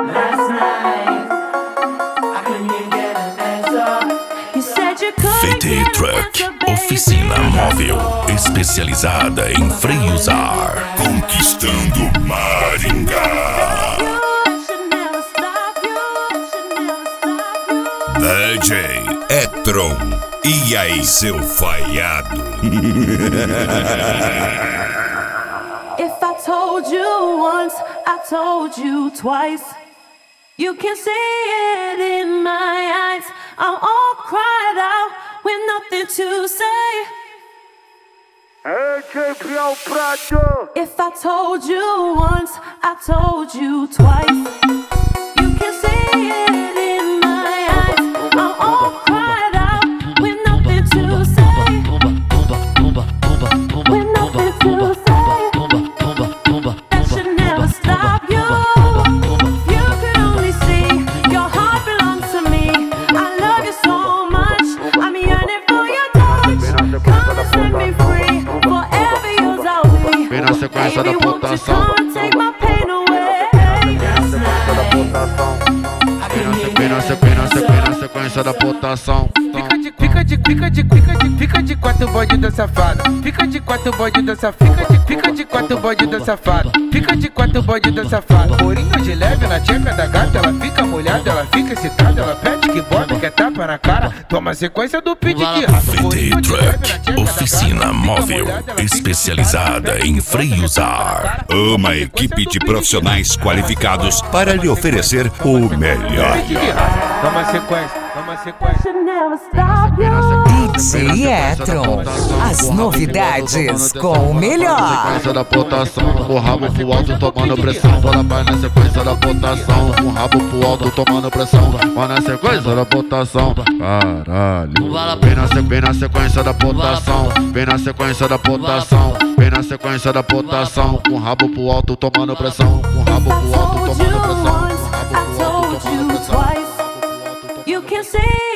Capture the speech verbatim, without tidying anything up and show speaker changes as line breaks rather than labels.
Last night, I couldn't even get an answer. You said you couldn't
V T
get an
Truck,
answer, baby.
oficina móvel especializada em freios a ar, conquistando Maringá. D J Etron, e aí seu falhado?
If I told you once, I told you twice. You can see it in my eyes. I'm all cried out with nothing to say. If I told you once, I told you twice. You can see it in my eyes. I'm all cried out with nothing to say. With nothing to say. That should never stop you. If you could only see, your heart belongs to me. I love you so much, I'm yearning for your touch. Come and set me free, forever yours I'll be.
Vem na sequência da
Baby, won't you
pontuação.
come and take my pain away?
Vem na sequência, vem na sequência da pontuação.
Fica de, fica de, fica de, fica de, fica de quatro bode da safada. Fica de quatro bode da safada. Fica de, fica de quatro bode da safada. Fica de quatro bode da safada. Corinho de leve na tcheca da gata. Ela fica molhada, ela fica excitada. Ela pede que bota, quer tapa na cara. Toma a sequência do pit que rata.
V T Truck, oficina móvel especializada em freios a ar. Uma equipe de profissionais qualificados para lhe oferecer o melhor.
Toma sequência, toma sequência.
Should never stop you.
D J Etron, as novidades com o melhor.
Sequência da pontuação, o rabo pro alto tomando pressão. Bora vai na sequência da pontuação, o rabo pro alto tomando pressão. Vai na sequência da pontuação, caralho. Vem na, se, vem na sequência da pontuação, vem na sequência da pontuação, vem na sequência da pontuação. O rabo pro alto tomando pressão, o rabo pro alto tomando pressão. O rabo pro alto tomando pressão.
You can see